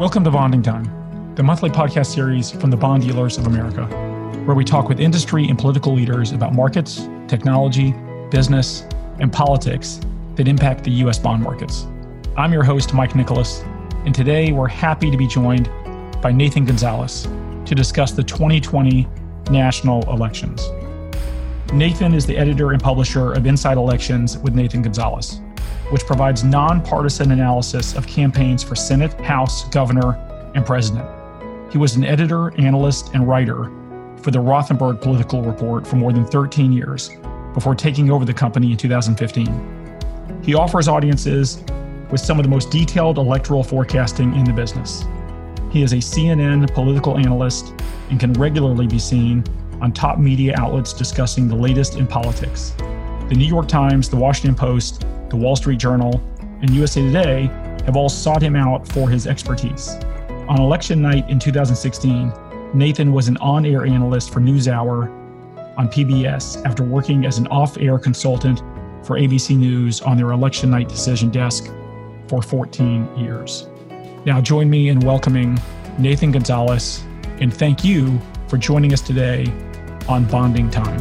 Welcome to Bonding Time, the monthly podcast series from the Bond Dealers of America, where we talk with industry and political leaders about markets, technology, business, and politics that impact the U.S. bond markets. I'm your host, Mike Nicholas, and today we're happy to be joined by Nathan Gonzalez to discuss the 2020 national elections. Nathan is the editor and publisher of Inside Elections with Nathan Gonzalez, which provides nonpartisan analysis of campaigns for Senate, House, Governor, and President. He was an editor, analyst, and writer for the Rothenberg Political Report for more than 13 years before taking over the company in 2015. He offers audiences with some of the most detailed electoral forecasting in the business. He is a CNN political analyst and can regularly be seen on top media outlets discussing the latest in politics. The New York Times, the Washington Post, the Wall Street Journal, and USA Today have all sought him out for his expertise. On election night in 2016, Nathan was an on-air analyst for NewsHour on PBS after working as an off-air consultant for ABC News on their election night decision desk for 14 years. Now join me in welcoming Nathan Gonzalez, and thank you for joining us today on Bonding Time.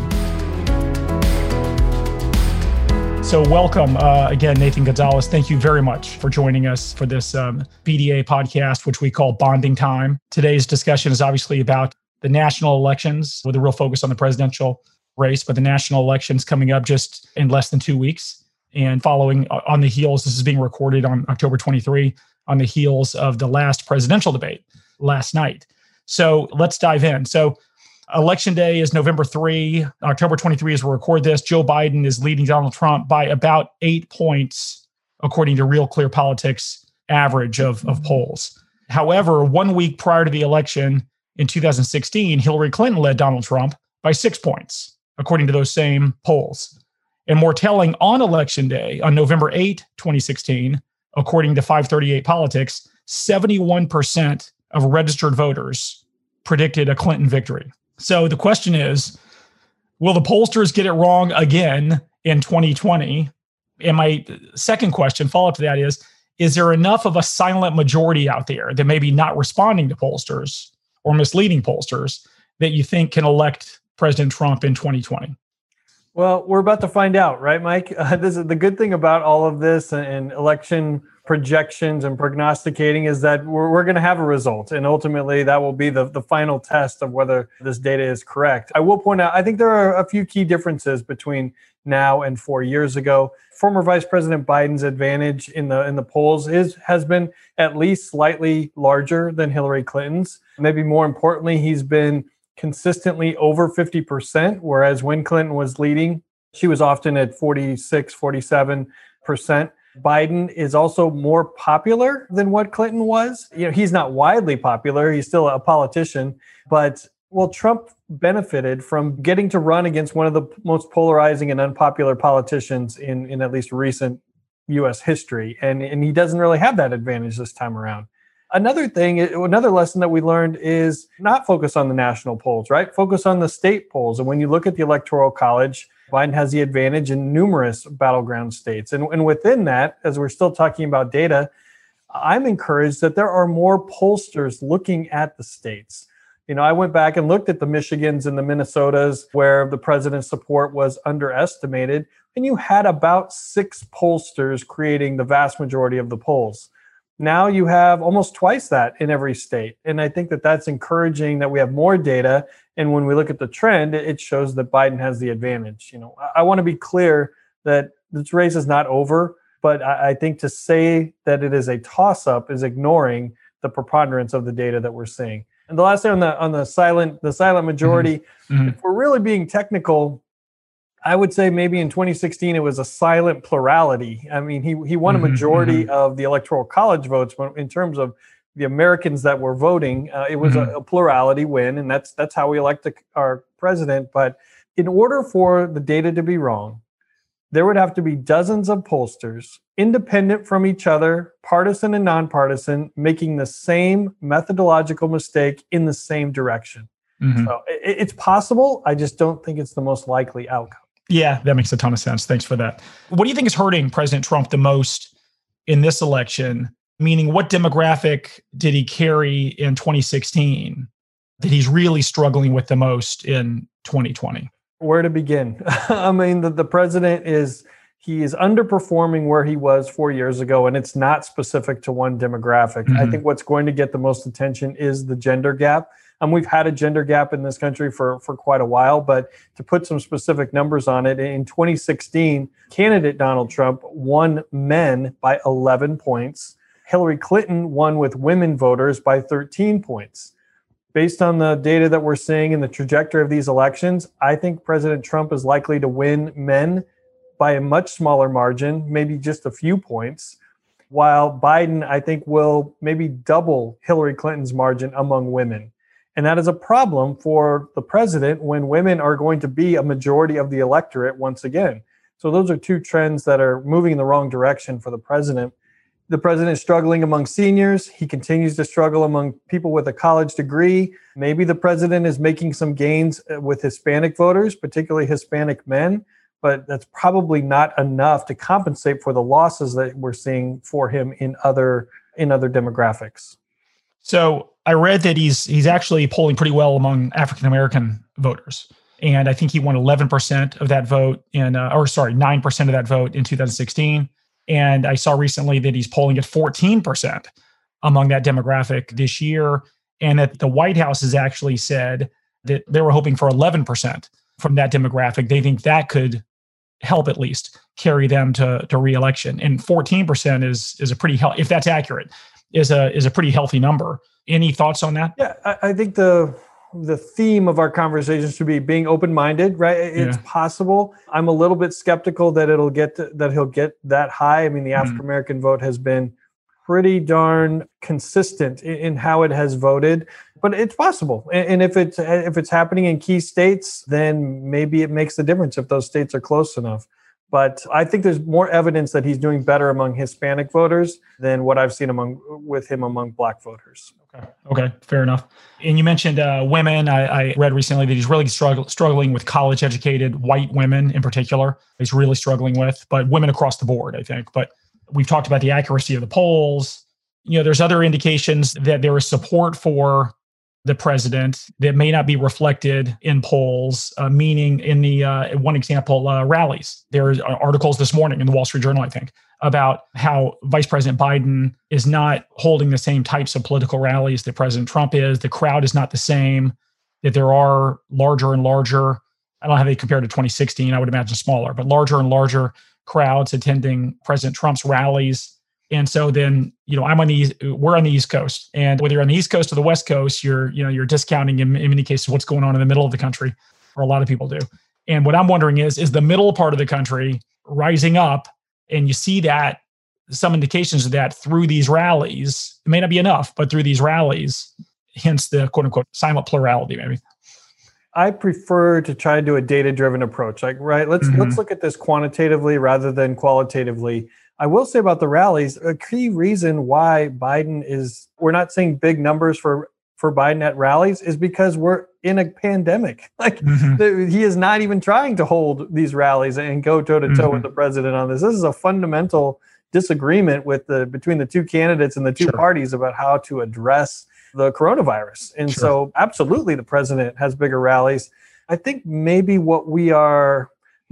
So welcome again, Nathan Gonzalez. Thank you very much for joining us for this BDA podcast, which we call Bonding Time. Today's discussion is obviously about the national elections with a real focus on the presidential race, but the national elections coming up just in less than 2 weeks. And following on the heels, this is being recorded on October 23, on the heels of the last presidential debate last night. So let's dive in. So Election Day is November 3. October 23 as we record this. Joe Biden is leading Donald Trump by about 8 points, according to Real Clear Politics average of polls. However, 1 week prior to the election in 2016, Hillary Clinton led Donald Trump by 6 points, according to those same polls. And more telling, on Election Day, on November 8, 2016, according to 538 Politics, 71% of registered voters predicted a Clinton victory. So the question is, will the pollsters get it wrong again in 2020? And my second question, follow-up to that is there enough of a silent majority out there that may be not responding to pollsters or misleading pollsters that you think can elect President Trump in 2020? Well, we're about to find out, right, Mike? This is the good thing about all of this and election projections and prognosticating is that we're going to have a result. And ultimately, that will be the final test of whether this data is correct. I will point out, I think there are a few key differences between now and 4 years ago. Former Vice President Biden's advantage in the polls has been at least slightly larger than Hillary Clinton's. Maybe more importantly, he's been consistently over 50%, whereas when Clinton was leading, she was often at 46, 47%. Biden is also more popular than what Clinton was. You know, he's not widely popular. He's still a politician, but Trump benefited from getting to run against one of the most polarizing and unpopular politicians in at least recent U.S. history. And he doesn't really have that advantage this time around. Another lesson that we learned is not focus on the national polls, right? Focus on the state polls. And when you look at the Electoral College, Biden has the advantage in numerous battleground states. And within that, as we're still talking about data, I'm encouraged that there are more pollsters looking at the states. You know, I went back and looked at the Michigans and the Minnesotas where the president's support was underestimated, and you had about 6 pollsters creating the vast majority of the polls. Now you have almost twice that in every state. And I think that that's encouraging that we have more data. And when we look at the trend, it shows that Biden has the advantage. You know, I want to be clear that this race is not over, but I think to say that it is a toss-up is ignoring the preponderance of the data that we're seeing. And the last thing on the silent majority, if we're really being technical, I would say maybe in 2016, it was a silent plurality. I mean, he won a majority of the Electoral College votes, but in terms of the Americans that were voting, it was a plurality win, and that's how we elect our president. But in order for the data to be wrong, there would have to be dozens of pollsters, independent from each other, partisan and nonpartisan, making the same methodological mistake in the same direction. So it's possible. I just don't think it's the most likely outcome. Yeah, that makes a ton of sense. Thanks for that. What do you think is hurting President Trump the most in this election Meaning, what demographic did he carry in 2016 that he's really struggling with the most in 2020? Where to begin? I mean, the president he is underperforming where he was 4 years ago, and it's not specific to one demographic. I think what's going to get the most attention is the gender gap. We've had a gender gap in this country for quite a while, but to put some specific numbers on it, in 2016, candidate Donald Trump won men by 11 points. Hillary Clinton won with women voters by 13 points. Based on the data that we're seeing in the trajectory of these elections, I think President Trump is likely to win men by a much smaller margin, maybe just a few points, while Biden, I think, will maybe double Hillary Clinton's margin among women. And that is a problem for the president when women are going to be a majority of the electorate once again. So those are two trends that are moving in the wrong direction for the president. The president is struggling among seniors. He continues to struggle among people with a college degree. Maybe the president is making some gains with Hispanic voters, particularly Hispanic men, but that's probably not enough to compensate for the losses that we're seeing for him in other demographics. So I read that he's actually polling pretty well among African American voters. And I think he won 11% of that vote 9% of that vote in 2016. And I saw recently that he's polling at 14% among that demographic this year. And that the White House has actually said that they were hoping for 11% from that demographic. They think that could help at least carry them to re-election. And 14% is a pretty if that's accurate, is a pretty healthy number. Any thoughts on that? Yeah, I think the theme of our conversation should be being open-minded, right? It's possible. I'm a little bit skeptical that he'll get that high. I mean, the African American vote has been pretty darn consistent in how it has voted, but it's possible. And if it's happening in key states, then maybe it makes a difference if those states are close enough. But I think there's more evidence that he's doing better among Hispanic voters than what I've seen among Black voters. Okay, fair enough. And you mentioned women. I read recently that he's really struggling with college-educated white women in particular. He's really struggling with, but women across the board, I think. But we've talked about the accuracy of the polls. There's other indications that there is support for the president that may not be reflected in polls, meaning in the, one example, rallies. There are articles this morning in the Wall Street Journal, I think, about how Vice President Biden is not holding the same types of political rallies that President Trump is. The crowd is not the same, that there are larger and larger, I don't know how they compare to 2016, I would imagine smaller, but larger and larger crowds attending President Trump's rallies. And so then, we're on the East Coast, and whether you're on the East Coast or the West Coast, you're discounting in many cases what's going on in the middle of the country, or a lot of people do. And what I'm wondering is the middle part of the country rising up? And you see that some indications of that through these rallies. It may not be enough, but through these rallies, hence the quote unquote silent plurality, maybe. I prefer to try to do a data-driven approach. Let's look at this quantitatively rather than qualitatively. I will say about the rallies, a key reason why we're not seeing big numbers for Biden at rallies is because we're in a pandemic. He is not even trying to hold these rallies and go toe-to-toe with the president on this. This is a fundamental disagreement between the two candidates and the two parties about how to address the coronavirus. And so absolutely the president has bigger rallies. I think maybe what we're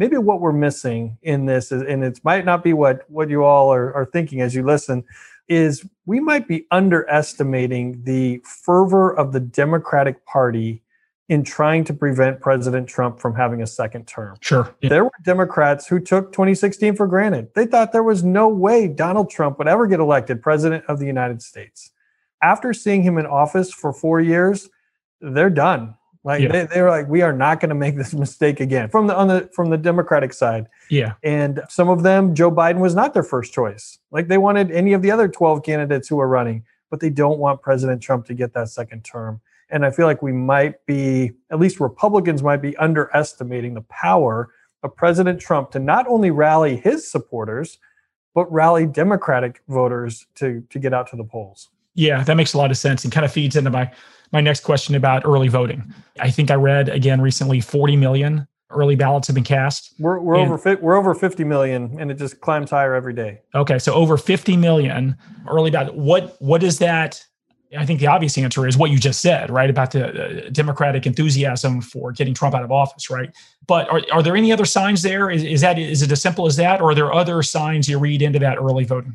missing in this is, and it might not be what you all are thinking as you listen, is we might be underestimating the fervor of the Democratic Party in trying to prevent President Trump from having a second term. Sure. Yeah. There were Democrats who took 2016 for granted. They thought there was no way Donald Trump would ever get elected president of the United States. After seeing him in office for 4 years, they're done. They were like, we are not going to make this mistake again from the Democratic side. Yeah. And some of them, Joe Biden was not their first choice. They wanted any of the other 12 candidates who are running, but they don't want President Trump to get that second term. And I feel like at least Republicans might be underestimating the power of President Trump to not only rally his supporters, but rally Democratic voters to get out to the polls. Yeah, that makes a lot of sense and kind of feeds into my next question about early voting. I think I read again recently 40 million early ballots have been cast. We're over 50 million, and it just climbs higher every day. Okay, so over 50 million early ballot. What is that? I think the obvious answer is what you just said, right? About the Democratic enthusiasm for getting Trump out of office, right? But are there any other signs there? Is it as simple as that, or are there other signs you read into that early voting?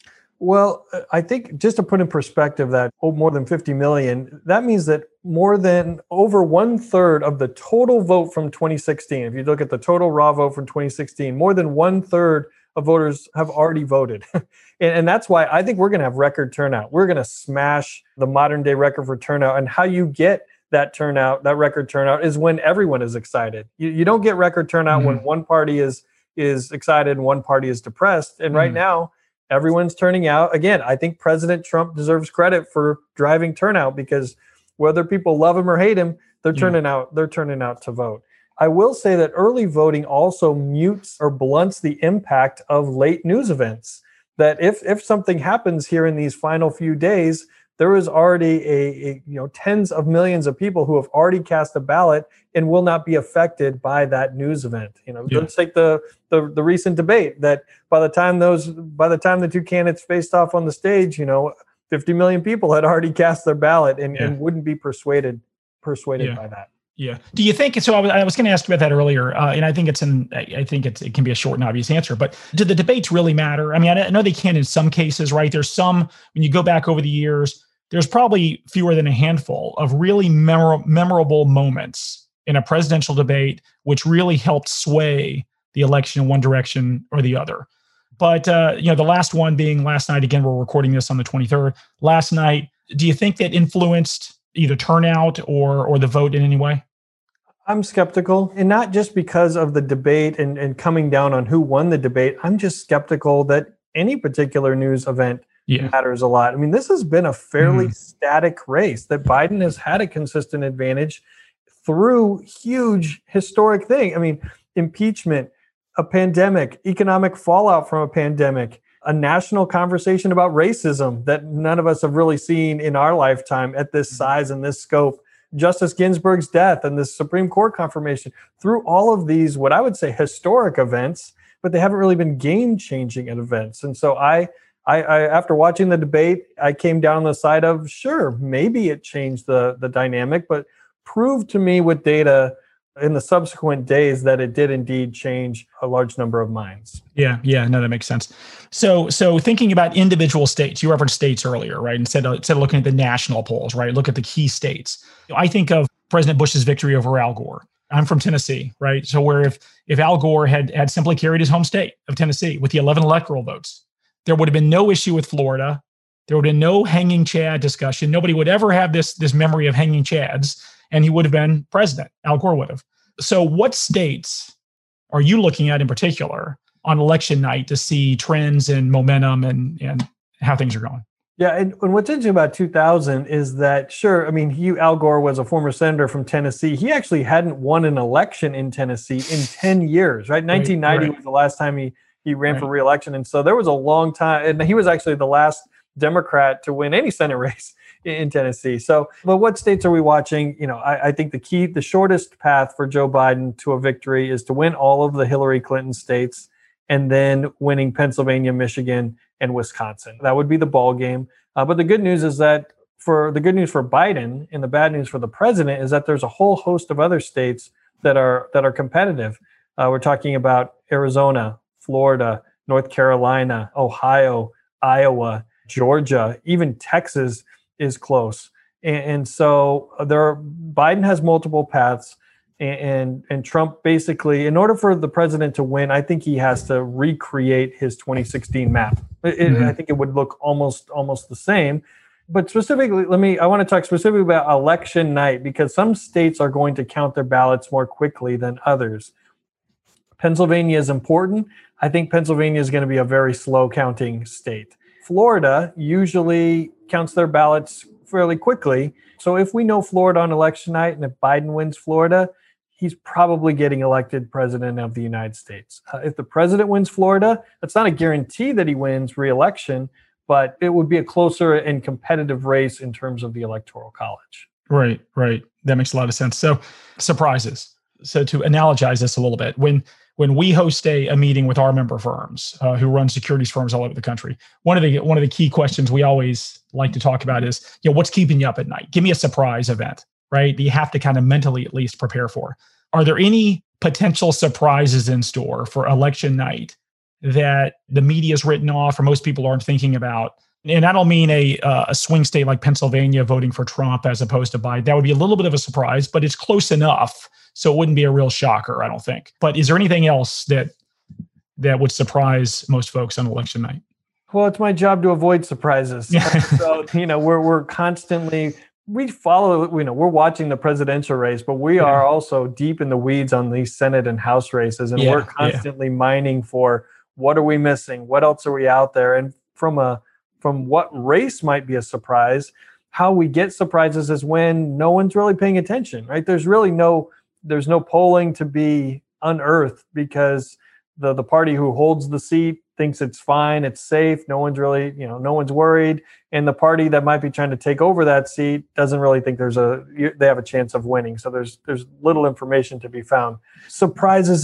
Well, I think just to put in perspective that more than 50 million, that means that more than over 1/3 of the total vote from 2016, if you look at the total raw vote from 2016, more than 1/3 of voters have already voted. And that's why I think we're going to have record turnout. We're going to smash the modern day record for turnout. And how you get that turnout, that record turnout, is when everyone is excited. You don't get record turnout when one party is excited and one party is depressed. And right now, everyone's turning out. Again, I think President Trump deserves credit for driving turnout, because whether people love him or hate him, they're turning out to vote. I will say that early voting also mutes or blunts the impact of late news events. That if something happens here in these final few days, there is already a tens of millions of people who have already cast a ballot and will not be affected by that news event. Let's take the recent debate that by the time the two candidates faced off on the stage, 50 million people had already cast their ballot and wouldn't be persuaded by that. Yeah. Do you think so? I was going to ask you about that earlier, and I think it can be a short and obvious answer. But do the debates really matter? I mean, I know they can in some cases, right? There's some, when you go back over the years, there's probably fewer than a handful of really memorable moments in a presidential debate, which really helped sway the election in one direction or the other. But the last one being last night. Again, we're recording this on the 23rd. Last night, do you think that influenced either turnout or the vote in any way? I'm skeptical, and not just because of the debate and coming down on who won the debate. I'm just skeptical that any particular news event matters a lot. I mean, this has been a fairly static race, that Biden has had a consistent advantage through huge historic thing. I mean, impeachment, a pandemic, economic fallout from a pandemic, a national conversation about racism that none of us have really seen in our lifetime at this size and this scope, Justice Ginsburg's death and the Supreme Court confirmation. Through all of these, what I would say historic events, but they haven't really been game-changing events. And so I after watching the debate, I came down the side of, sure, maybe it changed the dynamic, but proved to me with data in the subsequent days that it did indeed change a large number of minds. Yeah, no, that makes sense. So thinking about individual states, you referenced states earlier, right? Instead of looking at the national polls, right? Look at the key states. I think of President Bush's victory over Al Gore. I'm from Tennessee, right? So where if Al Gore had simply carried his home state of Tennessee with the 11 electoral votes, there would have been no issue with Florida. There would have been no hanging Chad discussion. Nobody would ever have this memory of hanging Chads, and he would have been president. Al Gore would have. So what states are you looking at in particular on election night to see trends and momentum and how things are going? Yeah, and what's interesting about 2000 is that, sure, I mean, Al Gore was a former senator from Tennessee. He actually hadn't won an election in Tennessee in 10 years, right? 1990 was the last time he ran for re-election. And so there was a long time, and he was actually the last Democrat to win any Senate race in Tennessee. So, but what states are we watching? I think the shortest path for Joe Biden to a victory is to win all of the Hillary Clinton states and then winning Pennsylvania, Michigan, and Wisconsin. That would be the ball game. But the good news is that the good news for Biden and the bad news for the president is that there's a whole host of other states that are competitive. We're talking about Arizona, Florida, North Carolina, Ohio, Iowa, Georgia, even Texas is close. And so Biden has multiple paths, and Trump basically, in order for the president to win, I think he has to recreate his 2016 map. I think it would look almost the same. But specifically, I want to talk specifically about election night, because some states are going to count their ballots more quickly than others. Pennsylvania is important. I think Pennsylvania is going to be a very slow counting state. Florida usually counts their ballots fairly quickly. So if we know Florida on election night, and if Biden wins Florida, he's probably getting elected president of the United States. If the president wins Florida, that's not a guarantee that he wins re-election, but it would be a closer and competitive race in terms of the Electoral College. Right. That makes a lot of sense. So surprises. So to analogize this a little bit, when we host a meeting with our member firms who run securities firms all over the country, one of the key questions we always like to talk about is, what's keeping you up at night? Give me a surprise event, right? That you have to kind of mentally at least prepare for. Are there any potential surprises in store for election night that the media's written off or most people aren't thinking about? And I don't mean a swing state like Pennsylvania voting for Trump as opposed to Biden. That would be a little bit of a surprise, but it's close enough, so it wouldn't be a real shocker, I don't think. But is there anything else that would surprise most folks on election night? Well, it's my job to avoid surprises. So, we're constantly, we follow, we're watching the presidential race, but we are also deep in the weeds on these Senate and House races. And we're constantly mining for what are we missing? What else are we out there? And from what race might be a surprise, how we get surprises is when no one's really paying attention, right? There's no polling to be unearthed because the party who holds the seat thinks it's fine, it's safe, no one's really, no one's worried. And the party that might be trying to take over that seat doesn't really think they have a chance of winning. So there's little information to be found. Surprises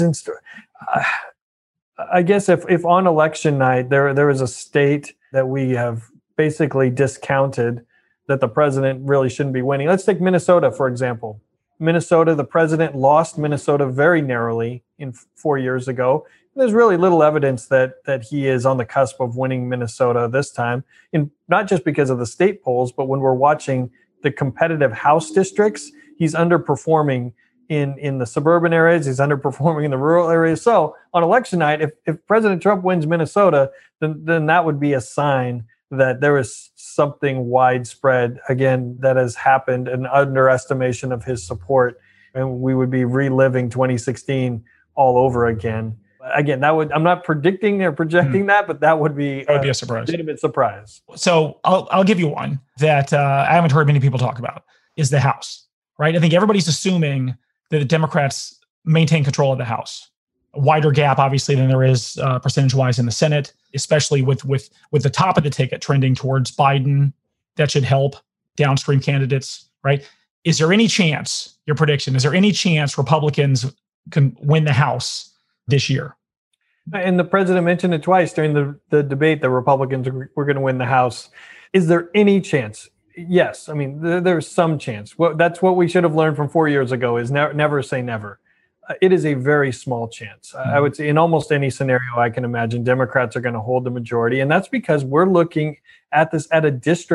I guess if on election night there is a state that we have basically discounted that the president really shouldn't be winning. Let's take Minnesota, for example. Minnesota, the president lost Minnesota very narrowly 4 years ago. There's really little evidence that he is on the cusp of winning Minnesota this time, and not just because of the state polls, but when we're watching the competitive House districts, he's underperforming in the suburban areas, he's underperforming in the rural areas. So on election night, if President Trump wins Minnesota, then that would be a sign that there is something widespread, again, that has happened, an underestimation of his support, and we would be reliving 2016 all over again. Again, I'm not predicting or projecting that, but that would be a surprise. Legitimate surprise. So I'll give you one that I haven't heard many people talk about is the House, right? I think everybody's assuming that the Democrats maintain control of the House. A wider gap, obviously, than there is percentage-wise in the Senate, especially with the top of the ticket trending towards Biden. That should help downstream candidates, right? Is there any chance, your prediction, is there any chance Republicans can win the House this year? And the president mentioned it twice during the debate that Republicans were going to win the House. Is there any chance? Yes. I mean, there's some chance. That's what we should have learned from 4 years ago is never say never. It is a very small chance. I would say in almost any scenario I can imagine, Democrats are going to hold the majority. And that's because we're looking at this at the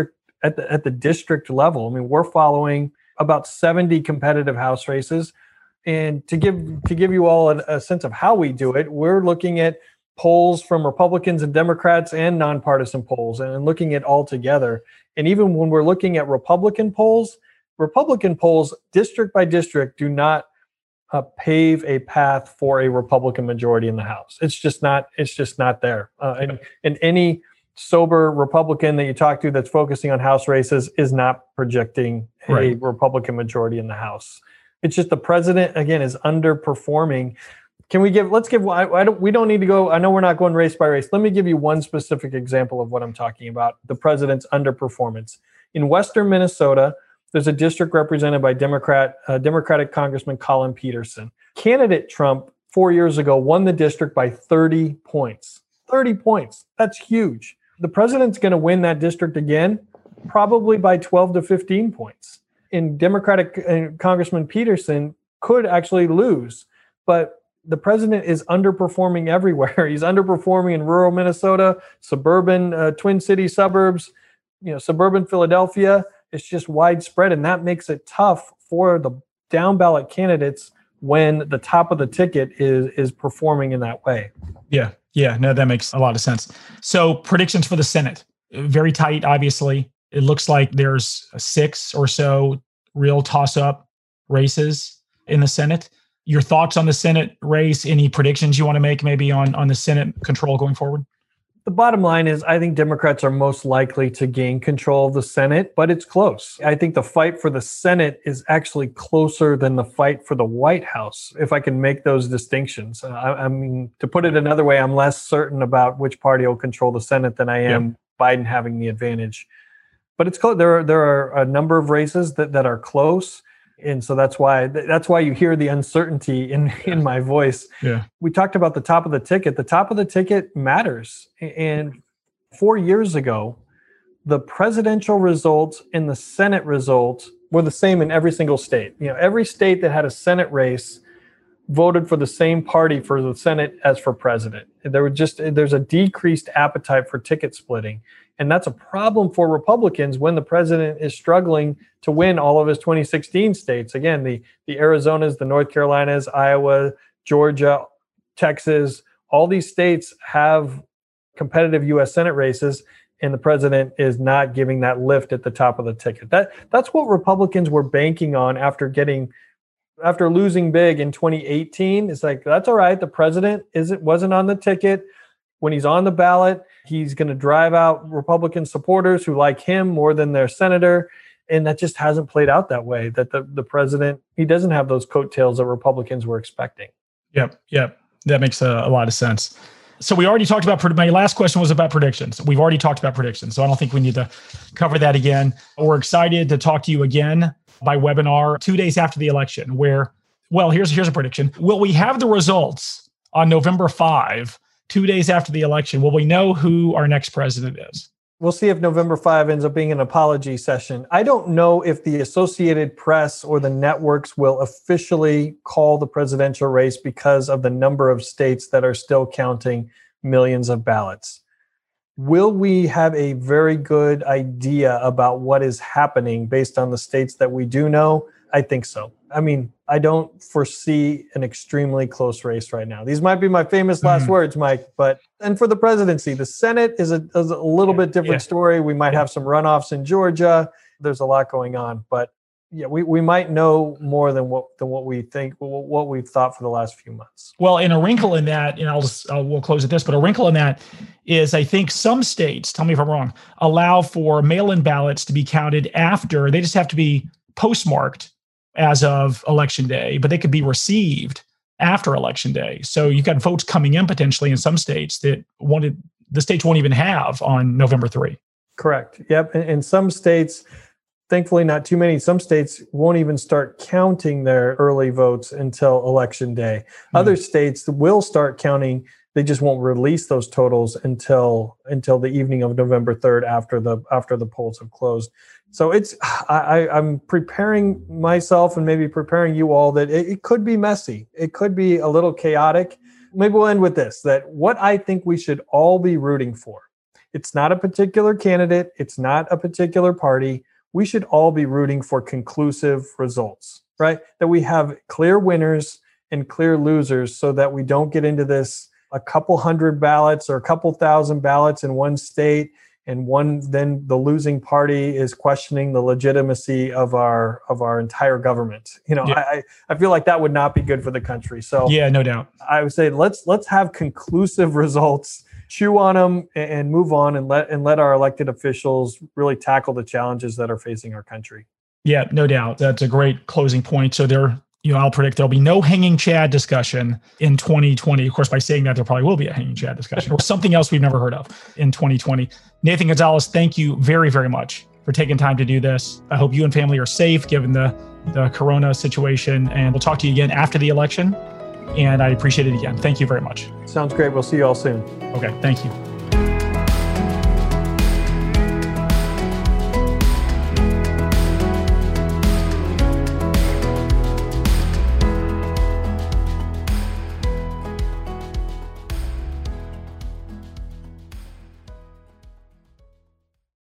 district level. I mean, we're following about 70 competitive House races. And to give you all a sense of how we do it, we're looking at polls from Republicans and Democrats and nonpartisan polls and looking at all together. And even when we're looking at Republican polls district by district do not pave a path for a Republican majority in the House. It's just not there. And any sober Republican that you talk to that's focusing on House races is not projecting a Republican majority in the House. It's just the president, again, is underperforming. We don't need to go, I know we're not going race by race. Let me give you one specific example of what I'm talking about, the president's underperformance. In Western Minnesota, there's a district represented by Democratic Congressman Collin Peterson. Candidate Trump 4 years ago won the district by 30 points. 30 points. That's huge. The president's going to win that district again, probably by 12 to 15 points. And Democratic Congressman Peterson could actually lose, but the president is underperforming everywhere. He's underperforming in rural Minnesota, suburban Twin Cities suburbs, suburban Philadelphia. It's just widespread, and that makes it tough for the down ballot candidates when the top of the ticket is performing in that way. Yeah. No, that makes a lot of sense. So predictions for the Senate, very tight, obviously. It looks like there's 6 or so real toss-up races in the Senate. Your thoughts on the Senate race? Any predictions you want to make maybe on the Senate control going forward? The bottom line is I think Democrats are most likely to gain control of the Senate, but it's close. I think the fight for the Senate is actually closer than the fight for the White House, if I can make those distinctions. I mean, to put it another way, I'm less certain about which party will control the Senate than I am Biden having the advantage. But it's close. There are a number of races that are close. And so that's why you hear the uncertainty in my voice. Yeah. We talked about the top of the ticket. The top of the ticket matters. And 4 years ago, the presidential results and the Senate results were the same in every single state. Every state that had a Senate race voted for the same party for the Senate as for president. There's a decreased appetite for ticket splitting. And that's a problem for Republicans when the president is struggling to win all of his 2016 states. Again, the Arizonas, the North Carolinas, Iowa, Georgia, Texas, all these states have competitive U.S. Senate races, and the president is not giving that lift at the top of the ticket. That's what Republicans were banking on after losing big in 2018. It's like, that's all right. The president wasn't on the ticket. When he's on the ballot, he's going to drive out Republican supporters who like him more than their senator. And that just hasn't played out that way, that the president, he doesn't have those coattails that Republicans were expecting. Yep. That makes a lot of sense. So we already talked about, my last question was about predictions. We've already talked about predictions, so I don't think we need to cover that again. We're excited to talk to you again by webinar 2 days after the election here's a prediction. Will we have the results on November 5, 2 days after the election? Will we know who our next president is? We'll see if November 5 ends up being an apology session. I don't know if the Associated Press or the networks will officially call the presidential race because of the number of states that are still counting millions of ballots. Will we have a very good idea about what is happening based on the states that we do know? I think so. I mean, I don't foresee an extremely close race right now. These might be my famous last words, Mike, and for the presidency, the Senate is a little bit different story. We might have some runoffs in Georgia. There's a lot going on, but we might know more than what we think, what we've thought for the last few months. Well, and a wrinkle in that, and we'll close at this, but a wrinkle in that is I think some states, tell me if I'm wrong, allow for mail-in ballots to be counted after. They just have to be postmarked as of election day, but they could be received after election day. So you've got votes coming in potentially in some states that the states won't even have on November 3. Correct. Yep. And some states, thankfully not too many, some states won't even start counting their early votes until election day. Other states will start counting. They just won't release those totals until the evening of November 3rd after the polls have closed. So I'm preparing myself and maybe preparing you all that it could be messy. It could be a little chaotic. Maybe we'll end with this, that what I think we should all be rooting for. It's not a particular candidate. It's not a particular party. We should all be rooting for conclusive results, right? That we have clear winners and clear losers so that we don't get into this a couple hundred ballots or a couple thousand ballots in one state, and then the losing party is questioning the legitimacy of our entire government. I feel like that would not be good for the country. So yeah, no doubt. I would say let's have conclusive results, chew on them, and move on, and let our elected officials really tackle the challenges that are facing our country. Yeah, no doubt. That's a great closing point. So I'll predict there'll be no hanging Chad discussion in 2020. Of course, by saying that, there probably will be a hanging Chad discussion or something else we've never heard of in 2020. Nathan Gonzalez, thank you very, very much for taking time to do this. I hope you and family are safe given the corona situation, and we'll talk to you again after the election. And I appreciate it again. Thank you very much. Sounds great. We'll see you all soon. Okay, thank you.